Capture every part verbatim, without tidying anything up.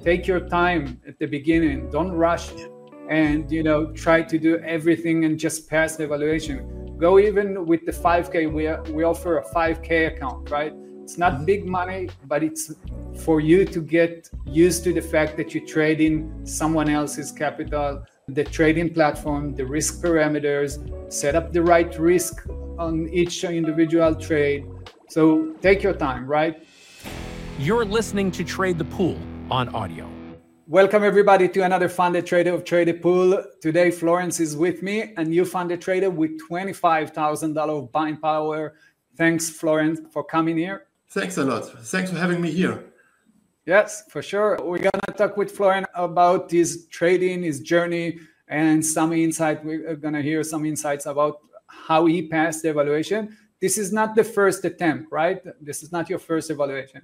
take your time at the beginning. Don't rush and, you know, try to do everything and just pass the evaluation. Go even with the five K. We, we offer a five K account, right? It's not mm-hmm. big money, but it's for you to get used to the fact that you trade in someone else's capital, the trading platform, the risk parameters, set up the right risk on each individual trade. So take your time, right? You're listening to Trade the Pool on audio. Welcome everybody to another Funded Trader of Trade the Pool. Today, Florence is with me, a new funded trader with twenty-five thousand dollars of buying power. Thanks, Florence, for coming here. Thanks a lot. Thanks for having me here. Yes, for sure. We're going to talk with Florian about his trading, his journey, and some insight. We're going to hear some insights about how he passed the evaluation. This is not the first attempt, right? This is not your first evaluation.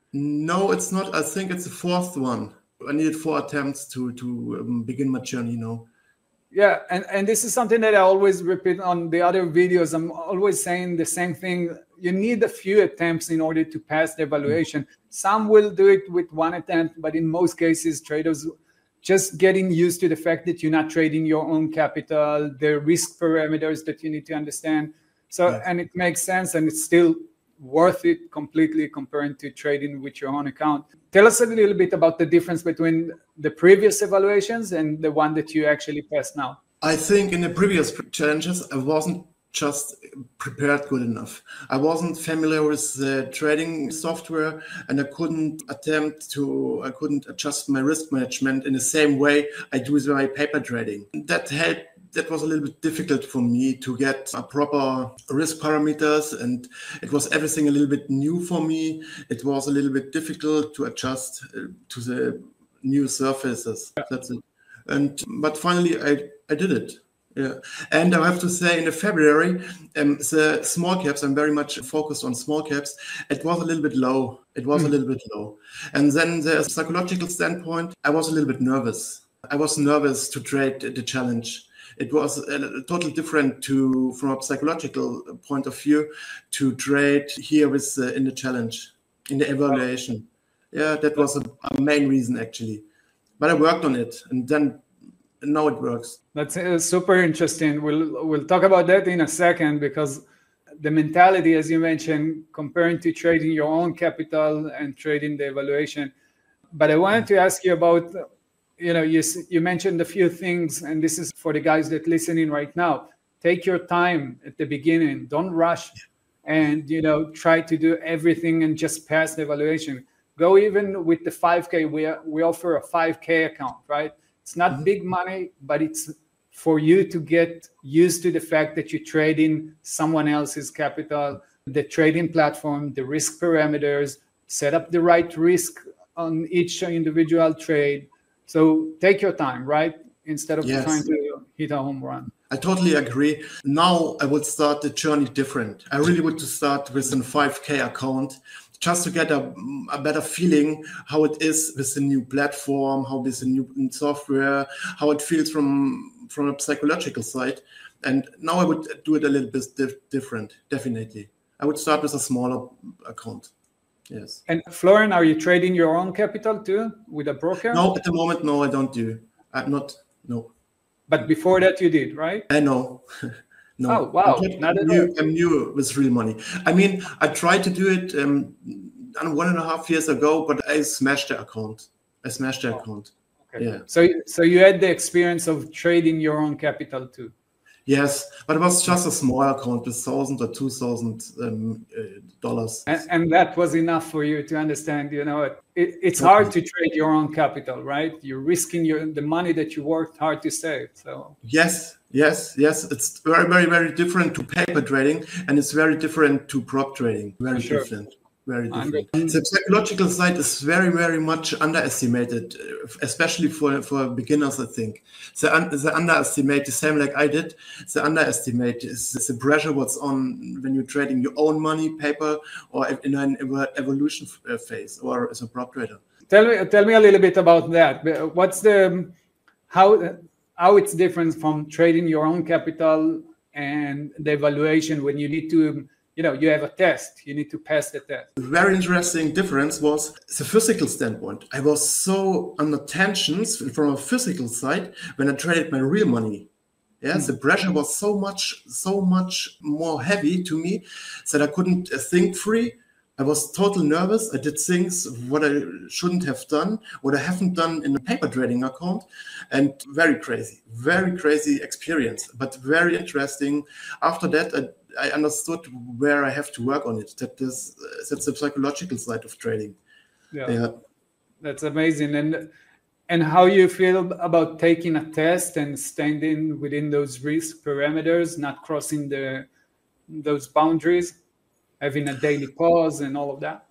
No, it's not. I think it's the fourth one. I needed four attempts to, to um, begin my journey, you know. Yeah, and, and this is something that I always repeat on the other videos. I'm always saying the same thing. You need a few attempts in order to pass the evaluation. Mm-hmm. Some will do it with one attempt, but in most cases, traders just getting used to the fact that you're not trading your own capital, the risk parameters that you need to understand. So, yes. And it makes sense, and it's still worth it completely comparing to trading with your own account. Tell us a little bit about the difference between the previous evaluations and the one that you actually passed now. I think in the previous challenges, I wasn't just prepared good enough. I wasn't familiar with the trading software, and I couldn't attempt to, I couldn't adjust my risk management in the same way I do with my paper trading. That helped. That was a little bit difficult for me to get a proper risk parameters, and it was everything a little bit new for me. It was a little bit difficult to adjust uh, to the new surfaces. That's it. And but finally, I, I did it. Yeah, and I have to say, in the February, um, the small caps, I'm very much focused on small caps. It was a little bit low. It was mm. a little bit low. And then the psychological standpoint, I was a little bit nervous. I was nervous to trade the challenge. It was uh, totally different to, from a psychological point of view, to trade here with uh, in the challenge, in the evaluation. Yeah, that was a, a main reason actually. But I worked on it, and then and now it works. That's uh, super interesting. We'll we'll talk about that in a second, because the mentality, as you mentioned, comparing to trading your own capital and trading the evaluation. But I wanted to ask you about. You know, you you mentioned a few things, and this is for the guys that listening right now. Take your time at the beginning. Don't rush, and you know, try to do everything and just pass the evaluation. Go even with the five K. We we offer a five K account, right? It's not mm-hmm. big money, but it's for you to get used to the fact that you trade in someone else's capital, the trading platform, the risk parameters, set up the right risk on each individual trade. So take your time, right? Instead of yes. trying to hit a home run. I totally agree. Now I would start the journey different. I really would to start with a five K account, just to get a, a better feeling how it is with the new platform, how with the new software, how it feels from, from a psychological side. And now I would do it a little bit dif- different, definitely. I would start with a smaller account. Yes. And Florian, are you trading your own capital too with a broker? No, at the moment, no, I don't do. I'm not, no. But before that you did, right? I know. No. Oh, wow. I'm, not I'm, new, I'm new with real money. I mean, I tried to do it um, one and a half years ago, but I smashed the account. I smashed the oh, account. Okay. Yeah. So, so you had the experience of trading your own capital too? Yes, but it was just a small account with thousand or two thousand um, uh, dollars, and, and that was enough for you to understand. You know, it, it's hard to trade your own capital, right? You're risking your the money that you worked hard to save. So yes, yes, yes, it's very, very, very different to paper trading, and it's very different to prop trading. Very sure. different. Very different. The psychological side is very, very much underestimated, especially for, for beginners, I think. The, un, the underestimate, the same like I did, the underestimate is, is the pressure what's on when you're trading your own money, paper, or in an evolution phase, or as a prop trader. Tell me, tell me a little bit about that. What's the, how, how it's different from trading your own capital and the evaluation when you need to you know, you have a test, you need to pass the test. A very interesting difference was the physical standpoint. I was so under tensions from a physical side when I traded my real money. Yes, the pressure was so much, so much more heavy to me that I couldn't think free. I was totally nervous. I did things what I shouldn't have done, what I haven't done in a paper trading account, and very crazy, very crazy experience, but very interesting. After that, I, I understood where I have to work on it. That is, that's the psychological side of trading. Yeah, yeah. That's amazing. And and how you feel about taking a test and standing within those risk parameters, not crossing the those boundaries, having a daily pause and all of that?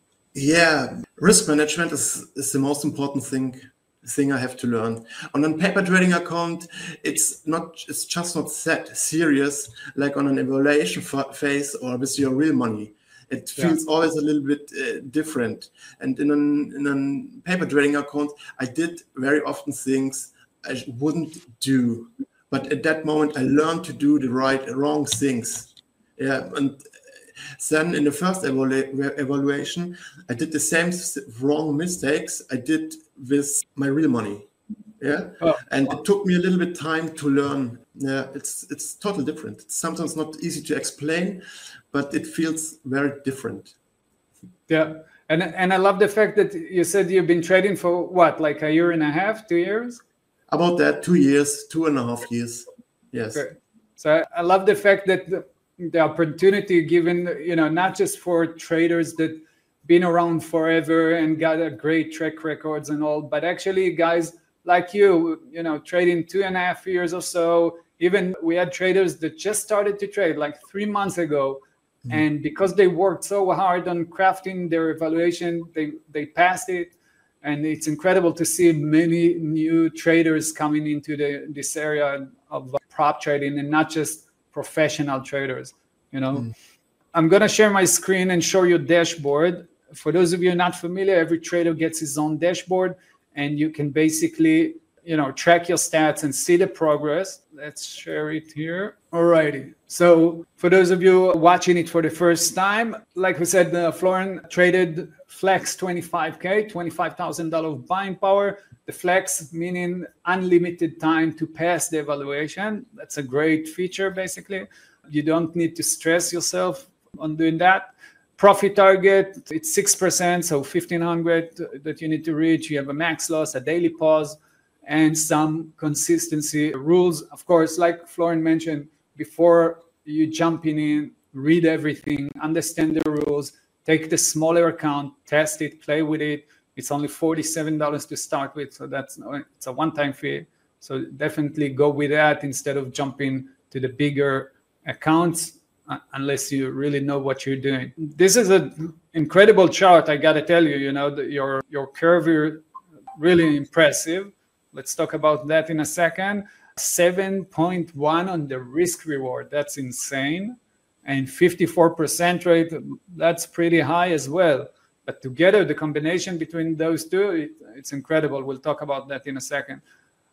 Yeah, risk management is, is the most important thing thing I have to learn. On a paper trading account, it's not it's just not that serious like on an evaluation phase or with your real money. It feels yeah. always a little bit uh, different. And in an in a paper trading account, I did very often things I wouldn't do. But at that moment, I learned to do the right, wrong things. Yeah, and then in the first evalu- evaluation, I did the same wrong mistakes I did with my real money. Yeah, oh, and wow. It took me a little bit time to learn. Yeah, it's it's totally different. It's sometimes not easy to explain, but it feels very different. Yeah, and and I love the fact that you said you've been trading for what, like a year and a half, two years? About that, two years, two and a half years. Yes. Okay. So I love the fact that the, the opportunity given, you know, not just for traders that been around forever and got a great track records and all, but actually guys like you, you know, trading two and a half years or so. Even we had traders that just started to trade like three months ago. Mm-hmm. And because they worked so hard on crafting their evaluation, they, they passed it. And it's incredible to see many new traders coming into the, this area of prop trading and not just professional traders, you know. Mm. I'm going to share my screen and show you a dashboard. For those of you not familiar, every trader gets his own dashboard, and you can basically, you know, track your stats and see the progress. Let's share it here. Alrighty. So for those of you watching it for the first time, like we said, uh, Florian traded Flex twenty-five K, twenty-five thousand dollars buying power. The Flex meaning unlimited time to pass the evaluation. That's a great feature, basically. You don't need to stress yourself on doing that. Profit target, it's six percent, so fifteen hundred that you need to reach. You have a max loss, a daily pause, and some consistency rules. Of course, like Florian mentioned, before you jumping in, read everything, understand the rules, take the smaller account, test it, play with it. It's only forty-seven dollars to start with, so that's it's a one-time fee. So definitely go with that instead of jumping to the bigger accounts, uh, unless you really know what you're doing. This is an incredible chart, I gotta tell you. You know, the, your your curve is really impressive. Let's talk about that in a second. seven point one on the risk reward. That's insane. And fifty-four percent rate, that's pretty high as well. But together, the combination between those two, it, it's incredible. We'll talk about that in a second.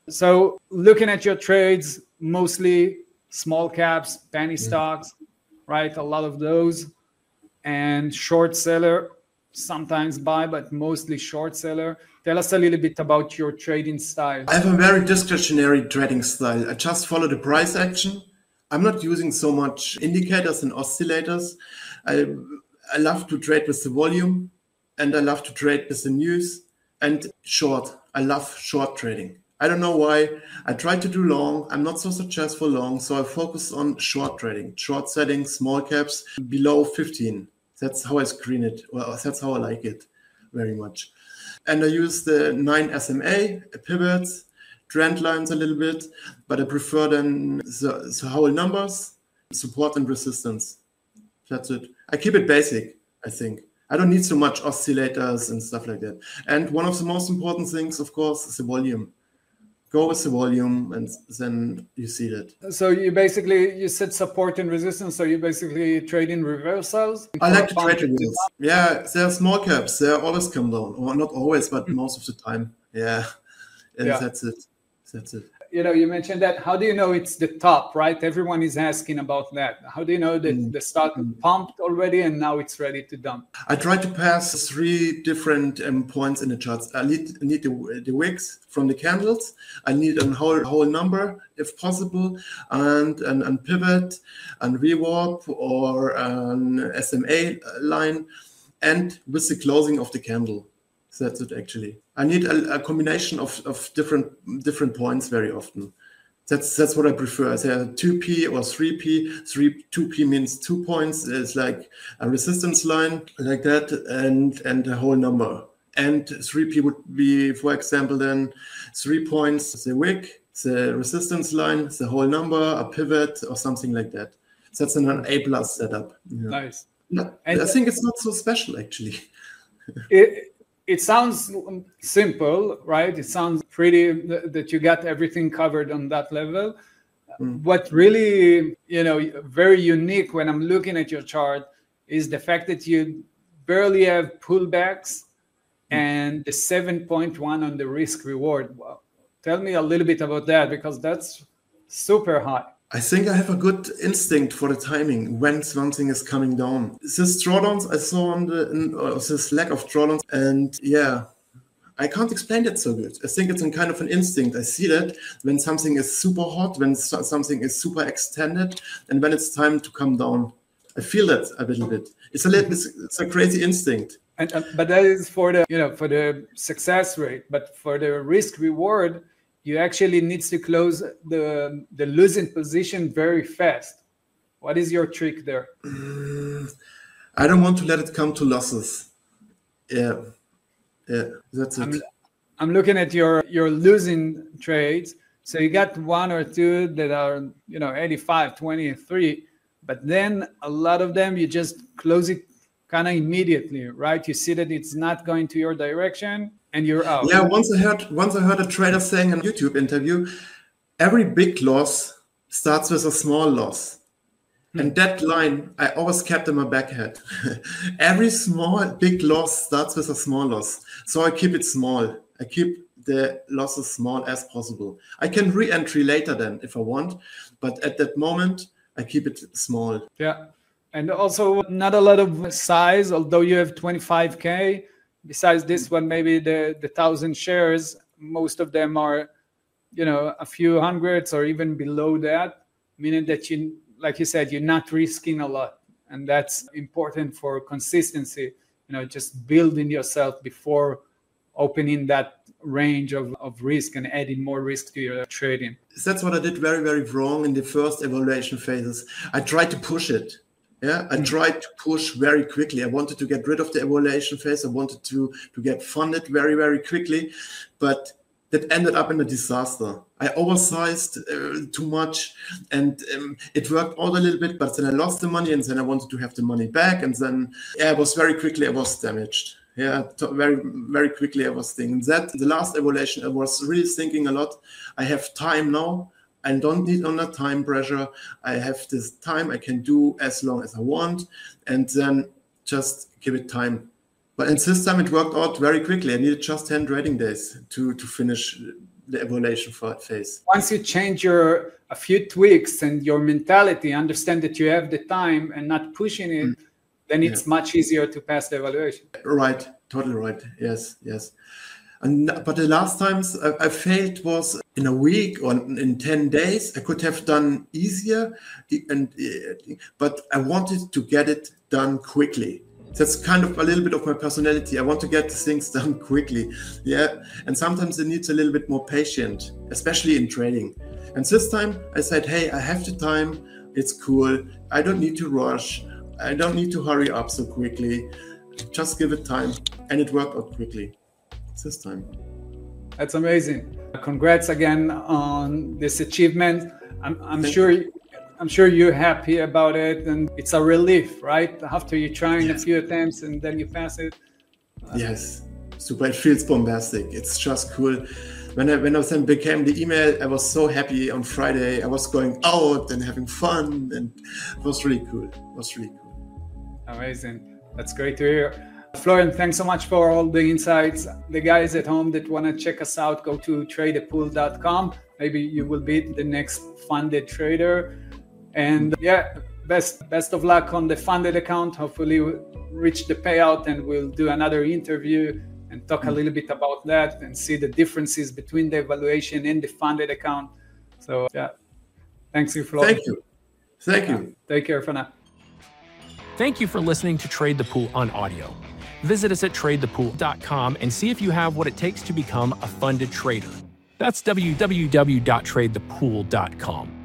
So looking at your trades, mostly small caps, penny mm-hmm. stocks, right? A lot of those. And short seller, sometimes buy, but mostly short seller. Tell us a little bit about your trading style. I have a very discretionary trading style. I just follow the price action. I'm not using so much indicators and oscillators. I, I love to trade with the volume, and I love to trade with the news and short. I love short trading. I don't know why. I try to do long. I'm not so successful long, so I focus on short trading, short setting, small caps below fifteen. That's how I screen it. Well, that's how I like it very much. And I use the nine S M A, pivots, trend lines a little bit, but I prefer then the, the whole numbers, support and resistance. That's it. I keep it basic, I think. I don't need so much oscillators and stuff like that. And one of the most important things, of course, is the volume. Go with the volume, and then you see that. So you basically, you said support and resistance, so you basically trade in reversals? I like to trade reversals. Yeah, they're small caps. They always come down. Or not always, but most of the time. Yeah, and yeah. that's it. That's it. you know, you mentioned that. How do you know it's the top, right? Everyone is asking about that. How do you know that mm. the stock mm. pumped already and now it's ready to dump? I try to pass three different um, points in the charts. I need, need the, the wicks from the candles. I need a whole whole number, if possible, and an, an pivot, and V WARP, or an S M A line, and with the closing of the candle. So that's it, actually. I need a, a combination of, of different different points very often. That's that's what I prefer. I say two P or three P. Three two P means two points. It's like a resistance line like that, and and a whole number. And three P would be, for example, then three points, the wick, the resistance line, the whole number, a pivot, or something like that. So that's an A plus setup. Yeah. Nice. Not, I think it's not so special, actually. It it sounds simple, right? It sounds pretty that you got everything covered on that level. Mm. What really, you know, very unique when I'm looking at your chart is the fact that you barely have pullbacks and the seven point one on the risk reward. Well, tell me a little bit about that, because that's super high. I think I have a good instinct for the timing when something is coming down. This drawdowns I saw on the, in, uh, this lack of drawdowns, and yeah, I can't explain that so good. I think it's a kind of an instinct. I see that when something is super hot, when so- something is super extended, and when it's time to come down. I feel that a little bit. It's a little, it's, it's a crazy instinct. And uh, but that is for the, you know, for the success rate, but for the risk reward, you actually need to close the the losing position very fast. What is your trick there? Mm, I don't want to let it come to losses. Yeah, yeah, that's it. I'm, I'm looking at your your losing trades. So you got one or two that are, you know, eighty-five, twenty-three, but then a lot of them you just close it kind of immediately, right? You see that it's not going to your direction, and you're out. Yeah, once I heard once I heard a trader saying in a YouTube interview, every big loss starts with a small loss. Hmm. And that line I always kept in my back head. Every small big loss starts with a small loss. So I keep it small. I keep the losses small as possible. I can re-entry later then if I want, but at that moment I keep it small. Yeah. And also not a lot of size, although you have twenty-five K. Besides this one, maybe the, the thousand shares, most of them are, you know, a few hundreds or even below that, meaning that you, like you said, you're not risking a lot. And that's important for consistency, you know, just building yourself before opening that range of, of risk and adding more risk to your trading. That's what I did very, very wrong in the first evaluation phases. I tried to push it. Yeah, I tried to push very quickly. I wanted to get rid of the evaluation phase. I wanted to, to get funded very, very quickly, but that ended up in a disaster. I oversized uh, too much, and um, it worked out a little bit, but then I lost the money, and then I wanted to have the money back, and then yeah, it was very quickly I was damaged. Yeah, t- very, very quickly I was thinking that the last evaluation, I was really thinking a lot. I have time now. I don't need under time pressure. I have this time I can do as long as I want, and then just give it time. But in this time it worked out very quickly. I needed just ten trading days to, to finish the evaluation phase. Once you change your a few tweaks and your mentality, understand that you have the time and not pushing it, mm. then it's yeah. much easier to pass the evaluation. Right, totally right. Yes, yes. And, but the last times I, I failed was in a week or in ten days. I could have done easier, and but I wanted to get it done quickly. That's kind of a little bit of my personality. I want to get things done quickly. Yeah, and sometimes it needs a little bit more patience, especially in trading. And this time I said, hey, I have the time. It's cool. I don't need to rush. I don't need to hurry up so quickly. Just give it time, and it worked out quickly. This time. That's amazing. Congrats again on this achievement. I'm, I'm sure I'm sure you're happy about it, and it's a relief, right? After you're trying yes. a few attempts and then you pass it. Yes, super. It feels bombastic. It's just cool. When I when I then became the email, I was so happy on Friday. I was going out and having fun, and it was really cool. It was really cool. Amazing. That's great to hear. Florian, thanks so much for all the insights. The guys at home that want to check us out, go to trade the pool dot com. Maybe you will be the next funded trader. And yeah, best best of luck on the funded account. Hopefully we'll reach the payout, and we'll do another interview and talk a little bit about that and see the differences between the evaluation and the funded account. So yeah, thanks you, Florian. Thank you. Thank you. Take care for now. Thank you for listening to Trade the Pool on audio. Visit us at trade the pool dot com and see if you have what it takes to become a funded trader. That's w w w dot trade the pool dot com.